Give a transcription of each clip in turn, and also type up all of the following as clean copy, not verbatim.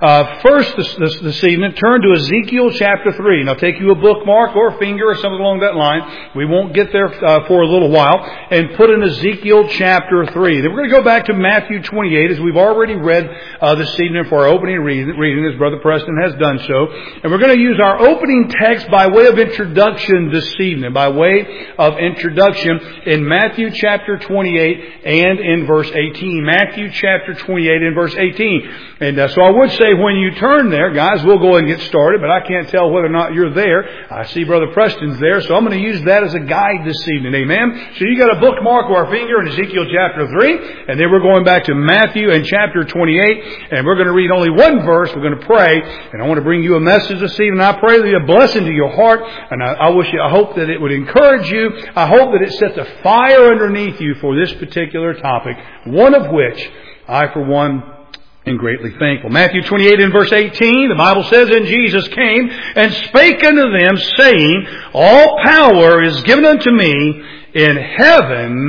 first this evening, turn to Ezekiel chapter 3. Now take you a bookmark or a finger or something along that line. We won't get there for a little while. And put in Ezekiel chapter 3. Then we're going to go back to Matthew 28 as we've already read this evening for our opening reading as Brother Preston has done so. And we're going to use our opening text by way of introduction this evening. By way of introduction in Matthew chapter 28 and in verse 18. Matthew chapter 28 and verse 18. And so I would say when you turn there, guys, we'll go ahead and get started, but I can't tell whether or not you're there. I see Brother Preston's there, so I'm going to use that as a guide this evening. Amen? So you got a bookmark or a finger in Ezekiel chapter 3, and then we're going back to Matthew and chapter 28, and we're going to read only one verse. We're going to pray, and I want to bring you a message this evening. I pray that it be a blessing to your heart, and I hope that it would encourage you. I hope that it sets a fire underneath you for this particular topic, one of which I, for one, am greatly thankful. Matthew 28 and verse 18, the Bible says, "And Jesus came and spake unto them, saying, All power is given unto me in heaven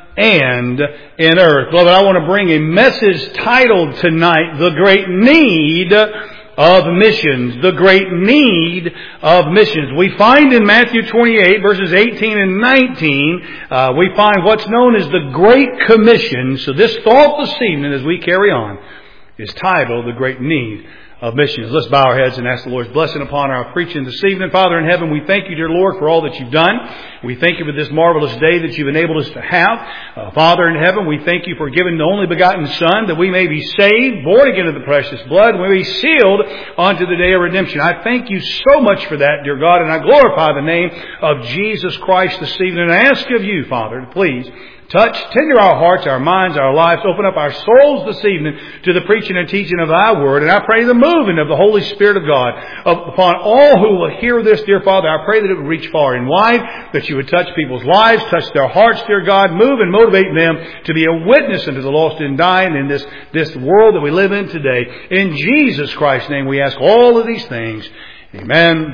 and in earth." Beloved, I want to bring a message titled tonight, The Great Need of Missions. The great need of missions. We find in Matthew 28 verses 18 and 19, we find what's known as the Great Commission. So this thought this evening as we carry on is titled The Great Need of Missions. Let's bow our heads and ask the Lord's blessing upon our preaching this evening. Father in heaven, we thank you, dear Lord, for all that you've done. We thank you for this marvelous day that you've enabled us to have. Father in heaven, we thank you for giving the only begotten Son that we may be saved, born again of the precious blood, and we may be sealed unto the day of redemption. I thank you so much for that, dear God, and I glorify the name of Jesus Christ this evening. And I ask of you, Father, to please touch, tender our hearts, our minds, our lives. Open up our souls this evening to the preaching and teaching of thy word. And I pray the moving of the Holy Spirit of God upon all who will hear this, dear Father. I pray that it would reach far and wide, that you would touch people's lives, touch their hearts, dear God. Move and motivate them to be a witness unto the lost and dying in this world that we live in today. In Jesus Christ's name we ask all of these things. Amen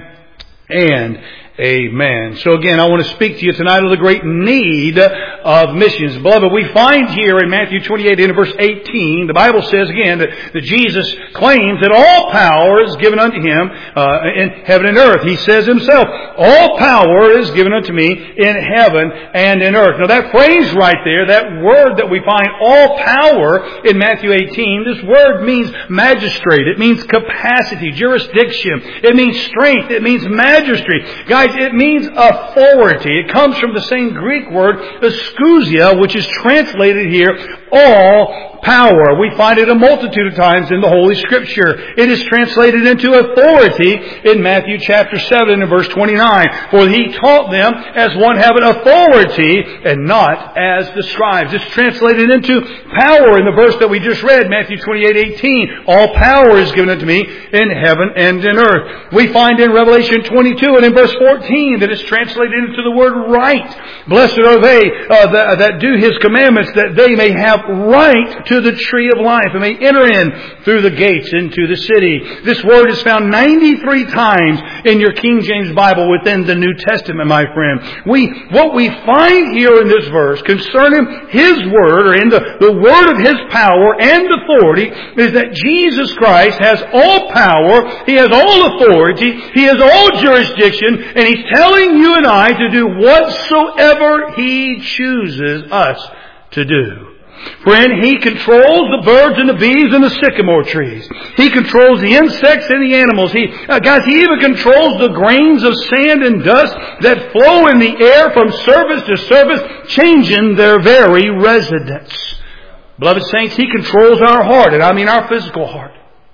and amen. So again, I want to speak to you tonight of the great need of missions. Beloved, we find here in Matthew 28 and verse 18, the Bible says again that Jesus claims that all power is given unto him in heaven and earth. He says himself, all power is given unto me in heaven and in earth. Now that phrase right there, that word that we find, all power, in Matthew 18, this word means magistrate. It means capacity, jurisdiction. It means strength. It means majesty. Guys, it means authority. It comes from the same Greek word, exousia, which is translated here, all power. We find it a multitude of times in the Holy Scripture. It is translated into authority in Matthew chapter 7 and verse 29. For he taught them as one having authority and not as the scribes. It's translated into power in the verse that we just read, Matthew 28:18. All power is given unto me in heaven and in earth. We find in Revelation 22 and in verse 14 that it's translated into the word right. Blessed are they that do his commandments, that they may have right to the tree of life and may enter in through the gates into the city. This word is found 93 times in your King James Bible within the New Testament, my friend. What we find here in this verse concerning his word, or in the word of his power and authority, is that Jesus Christ has all power, he has all authority, he has all jurisdiction, and he's telling you and I to do whatsoever he chooses us to do. Friend, he controls the birds and the bees and the sycamore trees. He controls the insects and the animals. He even controls the grains of sand and dust that flow in the air from surface to surface, changing their very residence. Beloved saints, he controls our heart, and I mean our physical heart.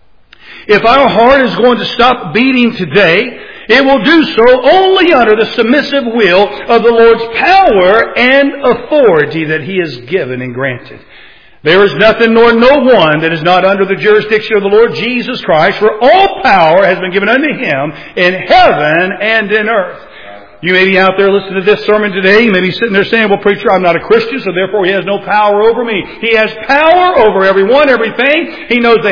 If our heart is going to stop beating today, it will do so only under the submissive will of the Lord's power and authority that he has given and granted. There is nothing nor no one that is not under the jurisdiction of the Lord Jesus Christ, for all power has been given unto him in heaven and in earth. You may be out there listening to this sermon today. You may be sitting there saying, well, preacher, I'm not a Christian, so therefore he has no power over me. He has power over everyone, everything. He knows the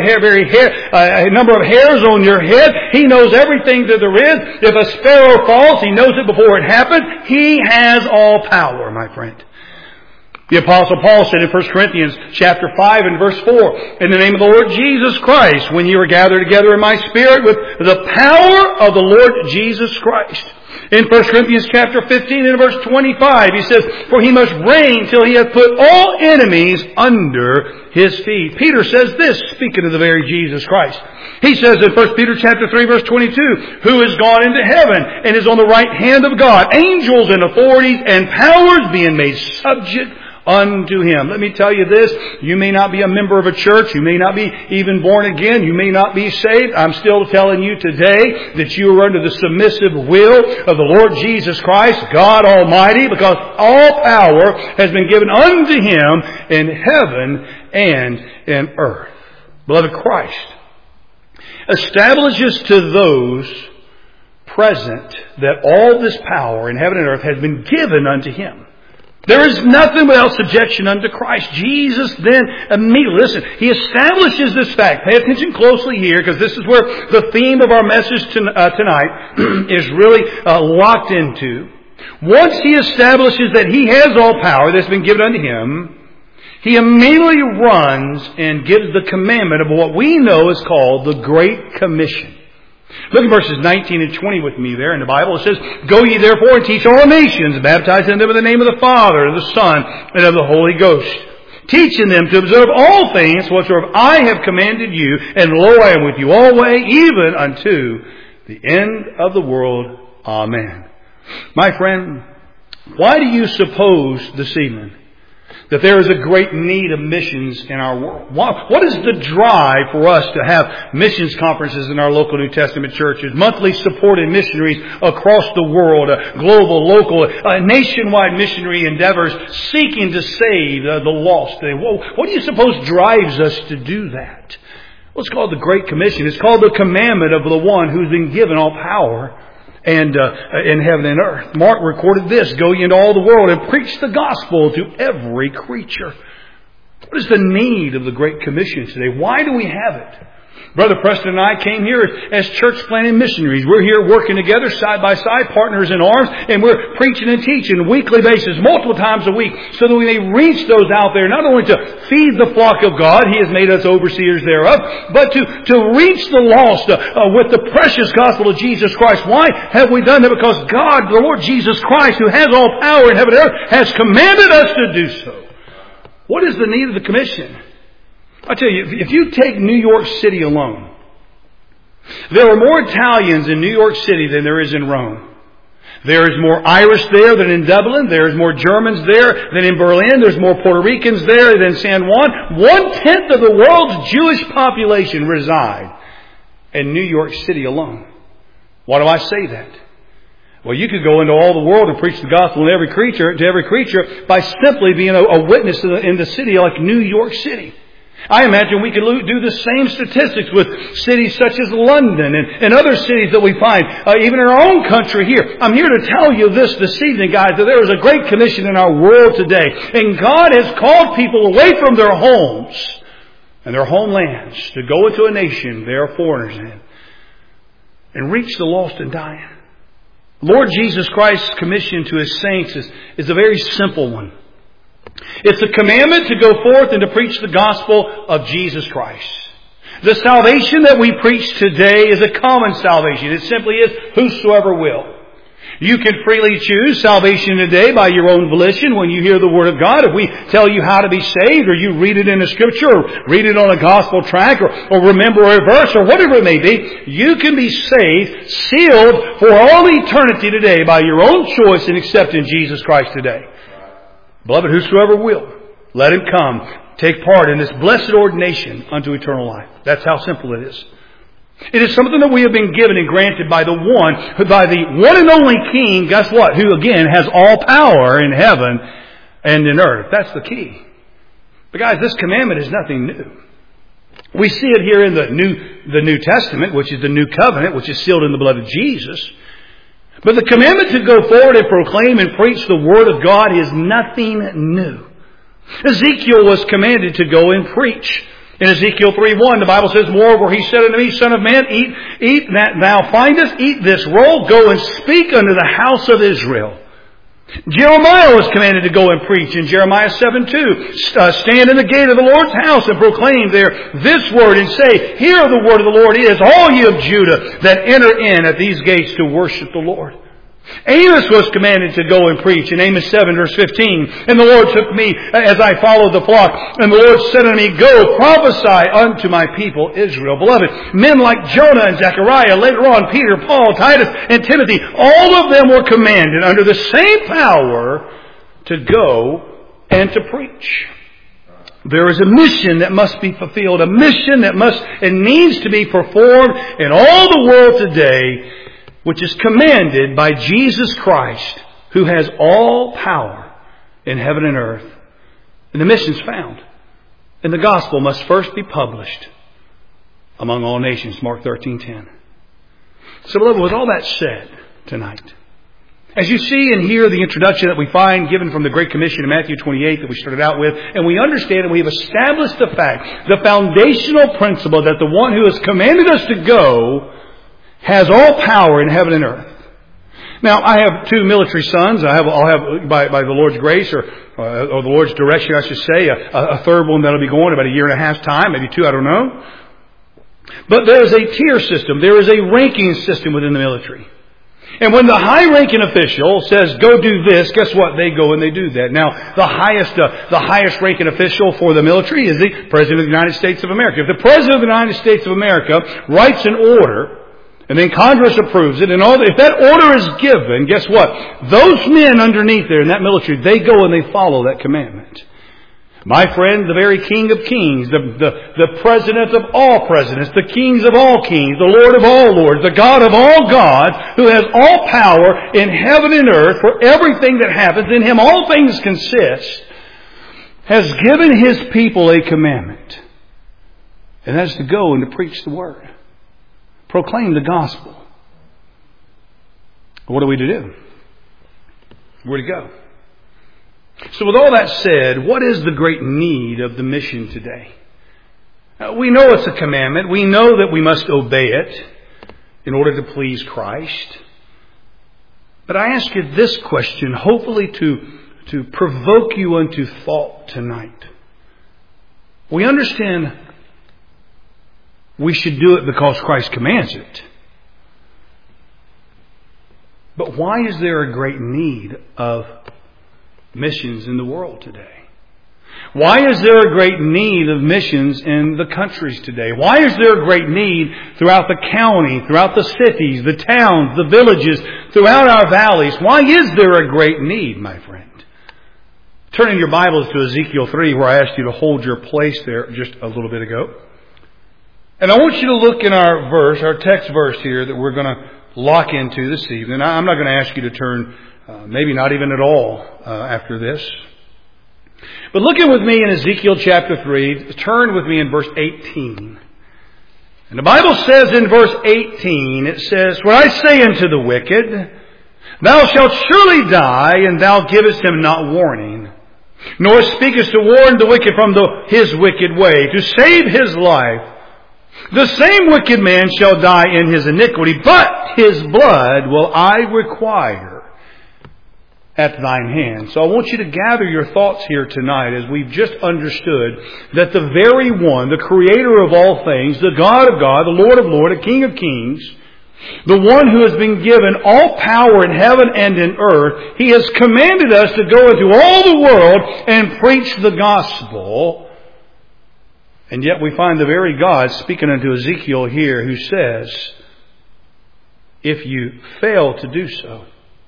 number of hairs on your head. He knows everything that there is. If a sparrow falls, he knows it before it happens. He has all power, my friend. The Apostle Paul said in 1 Corinthians chapter 5 and verse 4, in the name of the Lord Jesus Christ, when you are gathered together in my spirit with the power of the Lord Jesus Christ. In 1 Corinthians chapter 15 and verse 25, he says, for he must reign till he hath put all enemies under his feet. Peter says this, speaking of the very Jesus Christ. He says in 1 Peter chapter 3 verse 22, who is gone into heaven and is on the right hand of God, angels and authorities and powers being made subject unto him. Let me tell you this, you may not be a member of a church, you may not be even born again, you may not be saved. I'm still telling you today that you are under the submissive will of the Lord Jesus Christ, God Almighty, because all power has been given unto him in heaven and in earth. Beloved, Christ establishes to those present that all this power in heaven and earth has been given unto him. There is nothing without subjection unto Christ. Jesus then immediately, listen, he establishes this fact. Pay attention closely here, because this is where the theme of our message tonight is really locked into. Once he establishes that he has all power that's been given unto him, he immediately runs and gives the commandment of what we know is called the Great Commission. Look at verses 19 and 20 with me there in the Bible. It says, go ye therefore and teach all nations, baptizing them in the name of the Father, and of the Son, and of the Holy Ghost, teaching them to observe all things whatsoever I have commanded you, and lo, I am with you always, even unto the end of the world. Amen. My friend, why do you suppose this evening that there is a great need of missions in our world? What is the drive for us to have missions conferences in our local New Testament churches, monthly supported missionaries across the world, global, local, nationwide missionary endeavors seeking to save the lost? What do you suppose drives us to do that? Well, it's called the Great Commission. It's called the commandment of the one who's been given all power and in heaven and earth. Mark recorded this, go ye into all the world and preach the gospel to every creature. What is the need of the Great Commission today? Why do we have it? Brother Preston and I came here as church planting missionaries. We're here working together side by side, partners in arms, and we're preaching and teaching weekly basis, multiple times a week, so that we may reach those out there, not only to feed the flock of God, he has made us overseers thereof, but to reach the lost with the precious gospel of Jesus Christ. Why have we done that? Because God, the Lord Jesus Christ, who has all power in heaven and earth, has commanded us to do so. What is the need of the commission? I tell you, if you take New York City alone, there are more Italians in New York City than there is in Rome. There is more Irish there than in Dublin. There is more Germans there than in Berlin. There's more Puerto Ricans there than San Juan. 1/10 of the world's Jewish population reside in New York City alone. Why do I say that? Well, you could go into all the world and preach the gospel to every creature by simply being a witness in the city like New York City. I imagine we could do the same statistics with cities such as London and other cities that we find, even in our own country here. I'm here to tell you this evening, guys, that there is a great commission in our world today. And God has called people away from their homes and their homelands to go into a nation they are foreigners in and reach the lost and dying. Lord Jesus Christ's commission to His saints is a very simple one. It's a commandment to go forth and to preach the gospel of Jesus Christ. The salvation that we preach today is a common salvation. It simply is whosoever will. You can freely choose salvation today by your own volition when you hear the Word of God. If we tell you how to be saved, or you read it in a scripture, or read it on a gospel tract, or remember a verse, or whatever it may be, you can be saved, sealed for all eternity today by your own choice in accepting Jesus Christ today. Beloved, whosoever will, let him come, take part in this blessed ordination unto eternal life. That's how simple it is. It is something that we have been given and granted by the one and only King, guess what? Who again has all power in heaven and in earth. That's the key. But guys, this commandment is nothing new. We see it here in the New Testament, which is the New Covenant, which is sealed in the blood of Jesus. But the commandment to go forward and proclaim and preach the Word of God is nothing new. Ezekiel was commanded to go and preach. In Ezekiel 3:1, the Bible says, moreover, he said unto me, Son of man, eat that thou findest, eat this roll, go and speak unto the house of Israel. Jeremiah was commanded to go and preach in Jeremiah 7:2. Stand in the gate of the Lord's house and proclaim there this word and say, hear the word of the Lord is, all ye of Judah that enter in at these gates to worship the Lord. Amos was commanded to go and preach in Amos 7 verse 15. And the Lord took me as I followed the flock. And the Lord said unto me, go prophesy unto my people Israel. Beloved, men like Jonah and Zechariah, later on Peter, Paul, Titus, and Timothy, all of them were commanded under the same power to go and to preach. There is a mission that must be fulfilled, a mission that must and needs to be performed in all the world today, which is commanded by Jesus Christ, who has all power in heaven and earth. And the mission's found. And the gospel must first be published among all nations, Mark 13:10. So, beloved, with all that said tonight, as you see and hear the introduction that we find given from the Great Commission in Matthew 28 that we started out with, and we understand and we have established the fact, the foundational principle that the one who has commanded us to go has all power in heaven and earth. Now, I have two military sons. I'll have by the Lord's grace or the Lord's direction, I should say, a third one that'll be going about a year and a half time, maybe two, I don't know. But there is a tier system. There is a ranking system within the military. And when the high-ranking official says, go do this, guess what? They go and they do that. Now, the highest ranking official for the military is the President of the United States of America. If the President of the United States of America writes an order, and then Congress approves it, and if that order is given, guess what? Those men underneath there in that military, they go and they follow that commandment. My friend, the very King of Kings, the President of all presidents, the Kings of all kings, the Lord of all lords, the God of all gods, who has all power in heaven and earth for everything that happens, in Him all things consist, has given His people a commandment. And that is to go and to preach the Word. Proclaim the gospel. What are we to do? Where to go? So with all that said, what is the great need of the mission today? We know it's a commandment. We know that we must obey it in order to please Christ. But I ask you this question, hopefully to provoke you into thought tonight. We understand we should do it because Christ commands it. But why is there a great need of missions in the world today? Why is there a great need of missions in the countries today? Why is there a great need throughout the county, throughout the cities, the towns, the villages, throughout our valleys? Why is there a great need, my friend? Turn in your Bibles to Ezekiel 3, where I asked you to hold your place there just a little bit ago. And I want you to look in our text verse here that we're going to lock into this evening. I'm not going to ask you to turn, maybe not even at all after this. But look in with me in Ezekiel chapter 3. Turn with me in verse 18. And the Bible says in verse 18, it says, when I say unto the wicked, thou shalt surely die, and thou givest him not warning, nor speakest to warn the wicked from his wicked way, to save his life, the same wicked man shall die in his iniquity, but his blood will I require at thine hand. So I want you to gather your thoughts here tonight as we've just understood that the very one, the Creator of all things, the God of God, the Lord of lords, the King of kings, the one who has been given all power in heaven and in earth, He has commanded us to go into all the world and preach the gospel. And yet we find the very God speaking unto Ezekiel here who says, if you fail to do so,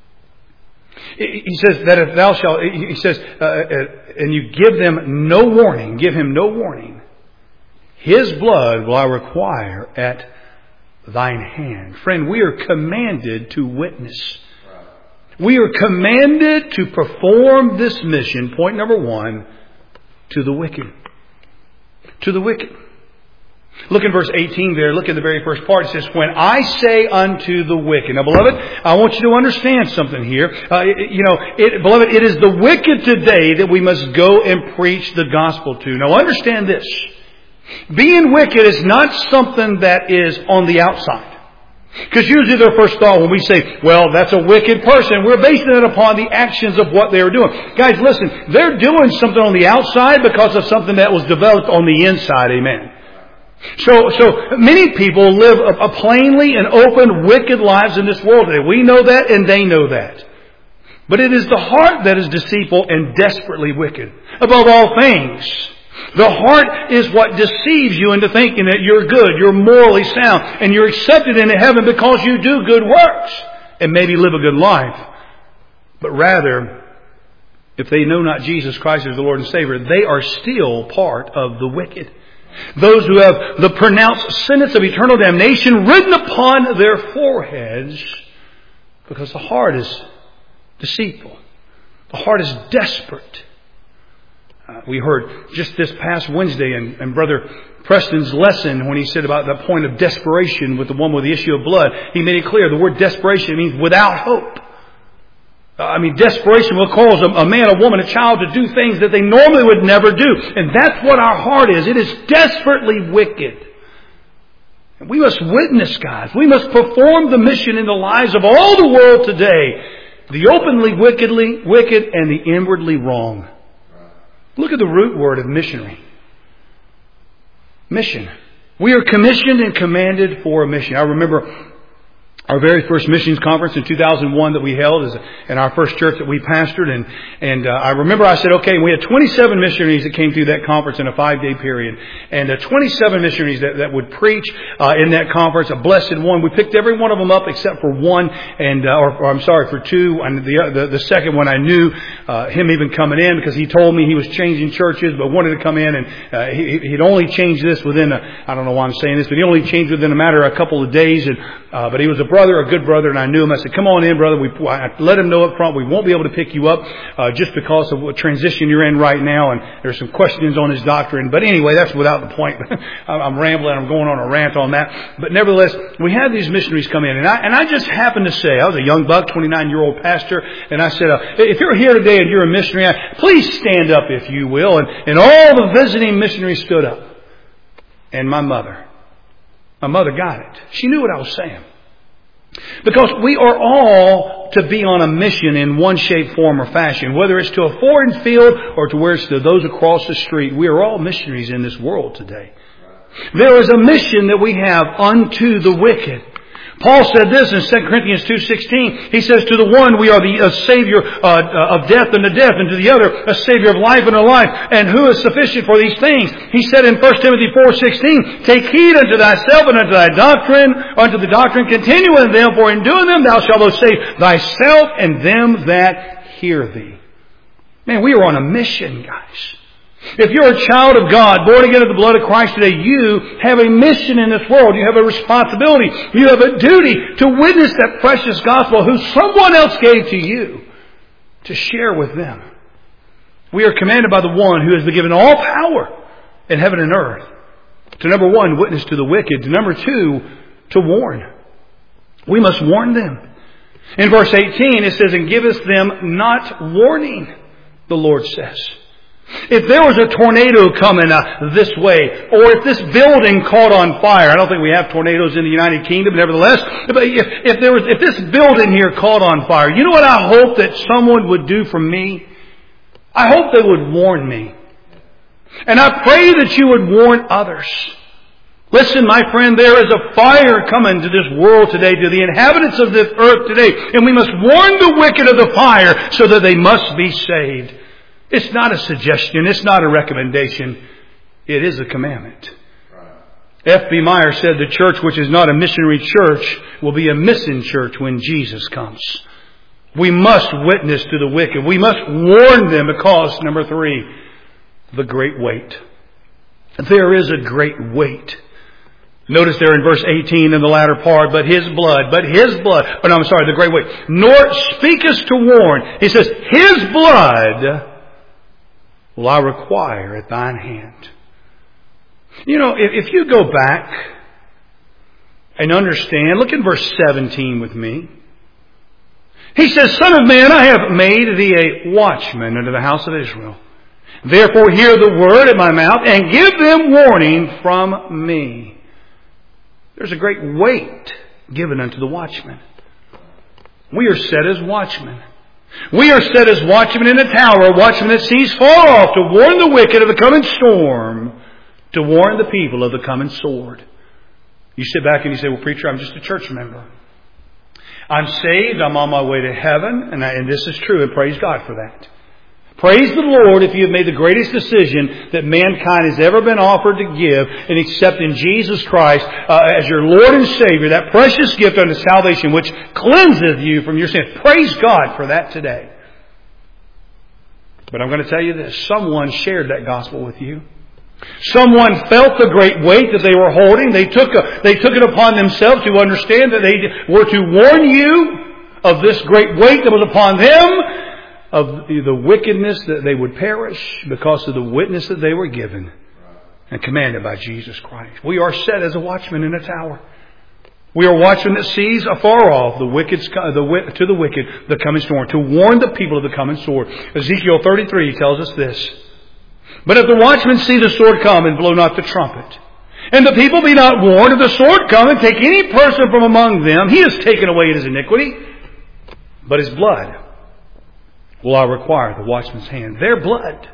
He says that if thou shalt, He says, and you give them no warning, give him no warning, his blood will I require at thine hand. Friend, we are commanded to witness. We are commanded to perform this mission, point number one, to the wicked. To the wicked. Look in verse 18 there. Look at the very first part. It says, when I say unto the wicked. Now, beloved, I want you to understand something here. Beloved, it is the wicked today that we must go and preach the gospel to. Now, understand this. Being wicked is not something that is on the outside. Because usually their first thought when we say, well, that's a wicked person, we're basing it upon the actions of what they were doing. Guys, listen, they're doing something on the outside because of something that was developed on the inside. Amen. So many people live a plainly and open, wicked lives in this world today. We know that and they know that. But it is the heart that is deceitful and desperately wicked. Above all things, the heart is what deceives you into thinking that you're good, you're morally sound, and you're accepted into heaven because you do good works and maybe live a good life. But rather, if they know not Jesus Christ as the Lord and Savior, they are still part of the wicked. Those who have the pronounced sentence of eternal damnation written upon their foreheads because the heart is deceitful. The heart is desperate. We heard just this past Wednesday in Brother Preston's lesson when he said about the point of desperation with the one with the issue of blood. He made it clear the word desperation means without hope. Desperation will cause a man, a woman, a child to do things that they normally would never do. And that's what our heart is. It is desperately wicked. And we must witness, guys. We must perform the mission in the lives of all the world today. The openly wicked and the inwardly wrong. Look at the root word of missionary. Mission. We are commissioned and commanded for a mission. I remember our very first missions conference in 2001 that we held in our first church that we pastored. And I remember I said, okay, we had 27 missionaries that came through that conference in a 5-day period. And 27 missionaries that would preach in that conference, a blessed one. We picked every one of them up except for one, for two. And the second one I knew him even coming in because he told me he was changing churches but wanted to come in. And he'd only changed this within, I don't know why I'm saying this, but he only changed within a matter of a couple of days. But he was a good brother, and I knew him. I said, come on in, brother. I let him know up front we won't be able to pick you up just because of what transition you're in right now, and there's some questions on his doctrine. But anyway, that's without the point. I'm rambling. I'm going on a rant on that. But nevertheless, we had these missionaries come in, and I just happened to say, I was a young buck, 29-year-old pastor, and I said, if you're here today and you're a missionary, please stand up if you will. And all the visiting missionaries stood up. And my mother got it. She knew what I was saying. Because we are all to be on a mission in one shape, form, or fashion. Whether it's to a foreign field or to where it's to those across the street. We are all missionaries in this world today. There is a mission that we have unto the wicked. Paul said this in 2 Corinthians 2:16. He says, to the one we are the Savior of death unto death, and to the other a Savior of life unto life. And who is sufficient for these things? He said in 1 Timothy 4:16, take heed unto thyself and unto thy doctrine, unto the doctrine continue in them, for in doing them thou shalt both save thyself and them that hear thee. Man, we are on a mission, guys. If you're a child of God, born again of the blood of Christ today, you have a mission in this world. You have a responsibility. You have a duty to witness that precious gospel who someone else gave to you to share with them. We are commanded by the one who has been given all power in heaven and earth to, number one, witness to the wicked. To, number two, to warn. We must warn them. In verse 18 it says, and giveth them not warning, the Lord says. If there was a tornado coming this way, or if this building caught on fire, I don't think we have tornadoes in the United Kingdom, nevertheless, but if this building here caught on fire, you know what I hope that someone would do for me? I hope they would warn me. And I pray that you would warn others. Listen, my friend, there is a fire coming to this world today, to the inhabitants of this earth today, and we must warn the wicked of the fire so that they must be saved. It's not a suggestion. It's not a recommendation. It is a commandment. F.B. Meyer said the church which is not a missionary church will be a missing church when Jesus comes. We must witness to the wicked. We must warn them because, number three, the great weight. There is a great weight. Notice there in verse 18 in the latter part, the great weight. Nor speakest to warn. He says, his blood will I require at thine hand. You know, if you go back and understand, look at verse 17 with me. He says, Son of man, I have made thee a watchman unto the house of Israel. Therefore hear the word at my mouth and give them warning from me. There's a great weight given unto the watchman. We are set as watchmen. We are set as watchmen in a tower, a watchman that sees far off to warn the wicked of the coming storm, to warn the people of the coming sword. You sit back and you say, well, preacher, I'm just a church member. I'm saved, I'm on my way to heaven, and this is true, and praise God for that. Praise the Lord if you have made the greatest decision that mankind has ever been offered to give and accept in Jesus Christ as your Lord and Savior, that precious gift unto salvation which cleanseth you from your sins. Praise God for that today. But I'm going to tell you this. Someone shared that gospel with you. Someone felt the great weight that they were holding. They took it upon themselves to understand that they were to warn you of this great weight that was upon them, of the wickedness that they would perish because of the witness that they were given and commanded by Jesus Christ. We are set as a watchman in a tower. We are watchmen that sees afar off the wicked, the coming storm, to warn the people of the coming sword. Ezekiel 33 tells us this. But if the watchmen see the sword come and blow not the trumpet, and the people be not warned, if the sword come and take any person from among them, he has taken away his iniquity, but his blood will I require the watchman's hand. Their blood.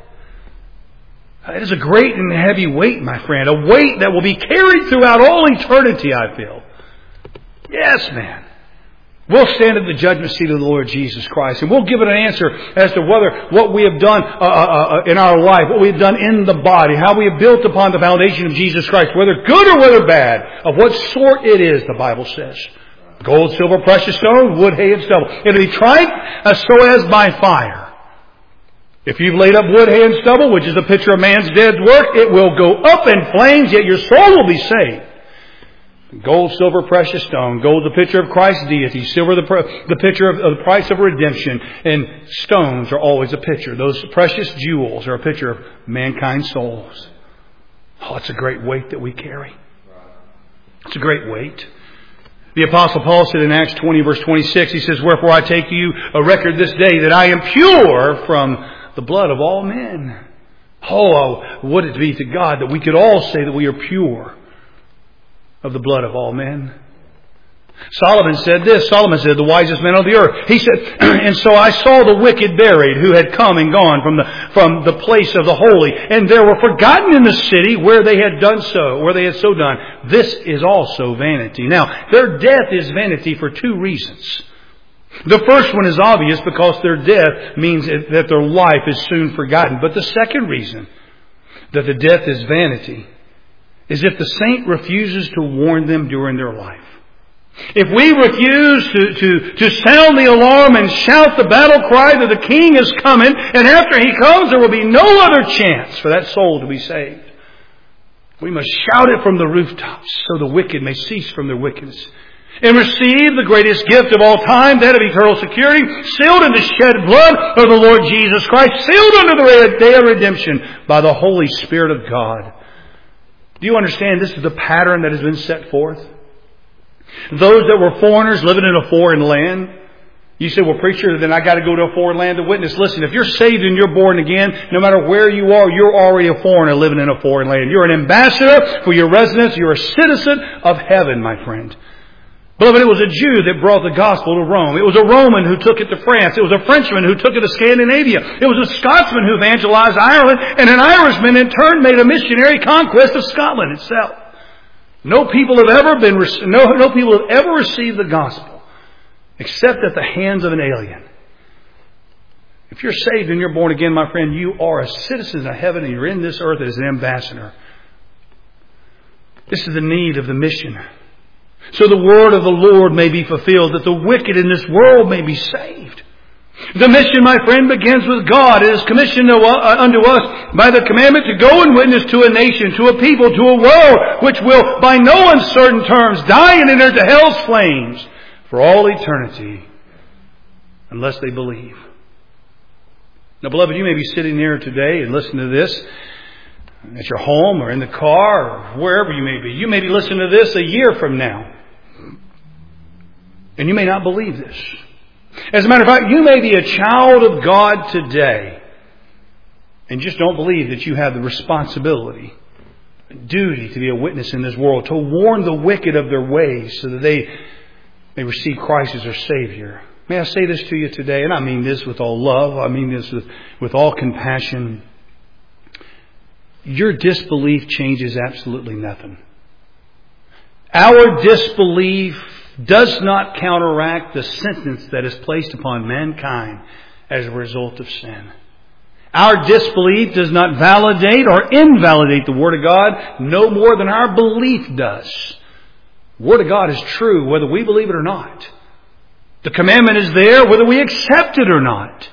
It is a great and heavy weight, my friend. A weight that will be carried throughout all eternity, I feel. Yes, man. We'll stand at the judgment seat of the Lord Jesus Christ, and we'll give it an answer as to whether what we have done in our life, what we have done in the body, how we have built upon the foundation of Jesus Christ, whether good or whether bad, of what sort it is, the Bible says. Gold, silver, precious stone, wood, hay, and stubble. It'll be tried so as by fire. If you've laid up wood, hay, and stubble, which is a picture of man's dead work, it will go up in flames, yet your soul will be saved. Gold, silver, precious stone. Gold, the picture of Christ's deity. Silver, the picture of the price of redemption. And stones are always a picture. Those precious jewels are a picture of mankind's souls. Oh, it's a great weight that we carry. It's a great weight. The Apostle Paul said in Acts 20 verse 26, he says, wherefore I take to you a record this day that I am pure from the blood of all men. Oh, would it be to God that we could all say that we are pure of the blood of all men. Solomon said this. Solomon said, the wisest man on the earth. He said, and so I saw the wicked buried who had come and gone from the place of the holy, and there were forgotten in the city where they had so done. This is also vanity. Now, their death is vanity for two reasons. The first one is obvious because their death means that their life is soon forgotten. But the second reason that the death is vanity is if the saint refuses to warn them during their life. If we refuse to sound the alarm and shout the battle cry that the King is coming, and after He comes there will be no other chance for that soul to be saved. We must shout it from the rooftops so the wicked may cease from their wickedness and receive the greatest gift of all time, that of eternal security, sealed in the shed blood of the Lord Jesus Christ, sealed under the day of redemption by the Holy Spirit of God. Do you understand this is the pattern that has been set forth? Those that were foreigners living in a foreign land. You say, well, preacher, then I got to go to a foreign land to witness. Listen, if you're saved and you're born again, no matter where you are, you're already a foreigner living in a foreign land. You're an ambassador for your residence. You're a citizen of heaven, my friend. Beloved, it was a Jew that brought the gospel to Rome. It was a Roman who took it to France. It was a Frenchman who took it to Scandinavia. It was a Scotsman who evangelized Ireland, and an Irishman in turn made a missionary conquest of Scotland itself. No people have ever received the gospel except at the hands of an alien. If you're saved and you're born again, my friend, you are a citizen of heaven and you're in this earth as an ambassador. This is the need of the mission. So the word of the Lord may be fulfilled, that the wicked in this world may be saved. The mission, my friend, begins with God. It is commissioned unto us by the commandment to go and witness to a nation, to a people, to a world, which will by no uncertain terms die and enter into hell's flames for all eternity, unless they believe. Now, beloved, you may be sitting here today and listening to this at your home or in the car or wherever you may be. You may be listening to this a year from now, and you may not believe this. As a matter of fact, you may be a child of God today and just don't believe that you have the responsibility, duty to be a witness in this world, to warn the wicked of their ways so that they They receive Christ as their Savior. May I say this to you today, and I mean this with all love. I mean this with all compassion. Your disbelief changes absolutely nothing. Our disbelief does not counteract the sentence that is placed upon mankind as a result of sin. Our disbelief does not validate or invalidate the Word of God no more than our belief does. The Word of God is true whether we believe it or not. The commandment is there whether we accept it or not.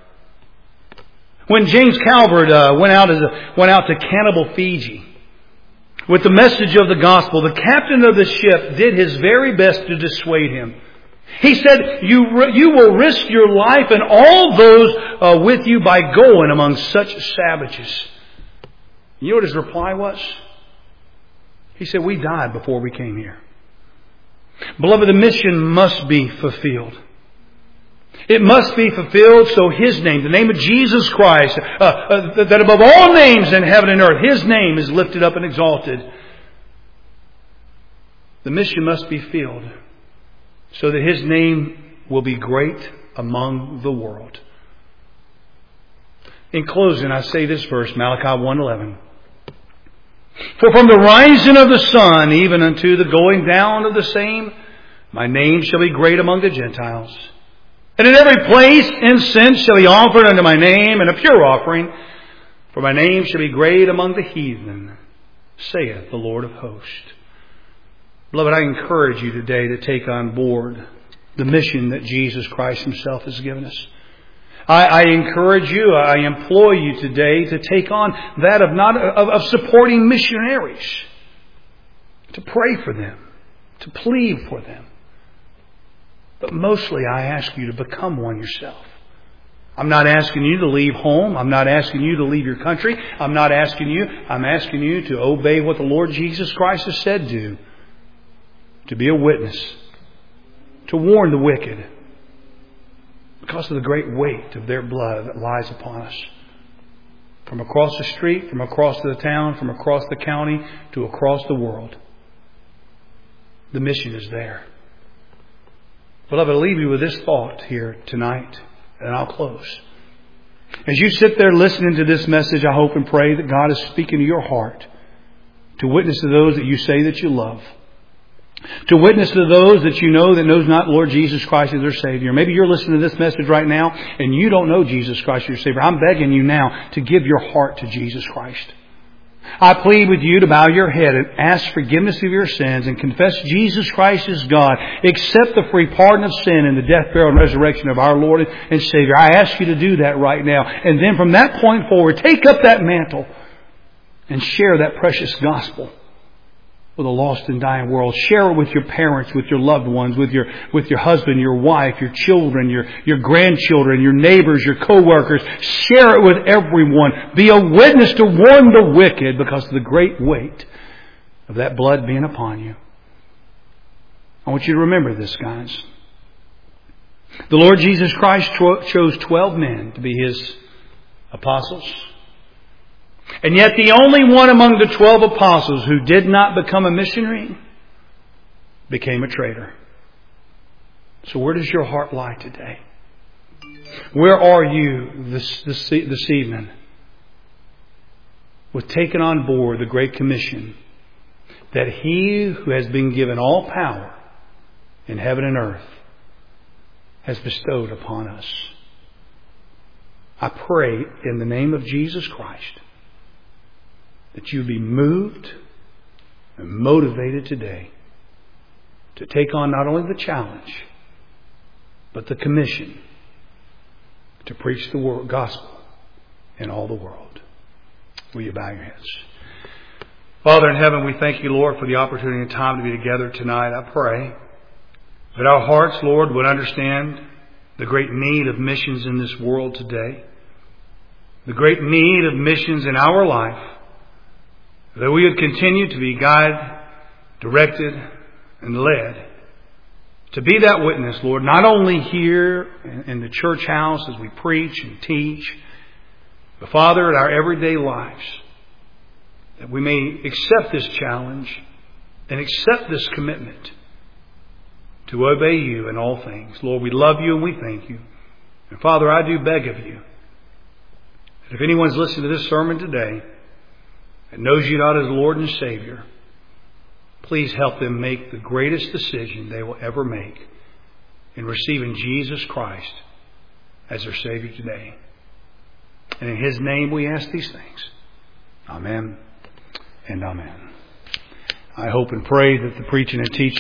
When James Calvert went out to Cannibal, Fiji, with the message of the gospel, the captain of the ship did his very best to dissuade him. He said, you will risk your life and all those with you by going among such savages. You know what his reply was? He said, we died before we came here. Beloved, the mission must be fulfilled. It must be fulfilled so His name, the name of Jesus Christ, that above all names in heaven and earth, His name is lifted up and exalted. The mission must be filled so that His name will be great among the world. In closing, I say this verse, Malachi 1:11. For from the rising of the sun even unto the going down of the same, my name shall be great among the Gentiles. And in every place incense shall be offered unto my name, and a pure offering. For my name shall be great among the heathen, saith the Lord of hosts. Beloved, I encourage you today to take on board the mission that Jesus Christ Himself has given us. I encourage you, I implore you today to take on that of supporting missionaries. To pray for them. To plead for them. But mostly I ask you to become one yourself. I'm not asking you to leave home. I'm not asking you to leave your country. I'm asking you to obey what the Lord Jesus Christ has said do. To be a witness. To warn the wicked. Because of the great weight of their blood that lies upon us. From across the street, from across the town, from across the county, to across the world. The mission is there. Beloved, I'll leave you with this thought here tonight, and I'll close. As you sit there listening to this message, I hope and pray that God is speaking to your heart to witness to those that you say that you love. To witness to those that you know that knows not Lord Jesus Christ as their Savior. Maybe you're listening to this message right now and you don't know Jesus Christ as your Savior. I'm begging you now to give your heart to Jesus Christ. I plead with you to bow your head and ask forgiveness of your sins and confess Jesus Christ as God. Accept the free pardon of sin and the death, burial, and resurrection of our Lord and Savior. I ask you to do that right now. And then from that point forward, take up that mantle and share that precious gospel with a lost and dying world. Share it with your parents, with your loved ones, with your husband, your wife, your children, your grandchildren, your neighbors, your co-workers. Share it with everyone. Be a witness to warn the wicked because of the great weight of that blood being upon you. I want you to remember this, guys. The Lord Jesus Christ chose 12 men to be His apostles. And yet the only one among the 12 apostles who did not become a missionary became a traitor. So where does your heart lie today? Where are you this evening with taking on board the Great Commission that He who has been given all power in heaven and earth has bestowed upon us? I pray in the name of Jesus Christ that you be moved and motivated today to take on not only the challenge, but the commission to preach the gospel in all the world. Will you bow your heads? Father in heaven, we thank you, Lord, for the opportunity and time to be together tonight. I pray that our hearts, Lord, would understand the great need of missions in this world today, the great need of missions in our life, that we would continue to be guided, directed, and led to be that witness, Lord, not only here in the church house as we preach and teach, but Father, in our everyday lives, that we may accept this challenge and accept this commitment to obey You in all things. Lord, we love You and we thank You. And Father, I do beg of You that if anyone's listening to this sermon today and knows You not as Lord and Savior, please help them make the greatest decision they will ever make in receiving Jesus Christ as their Savior today. And in His name we ask these things. Amen and amen. I hope and pray that the preaching and teaching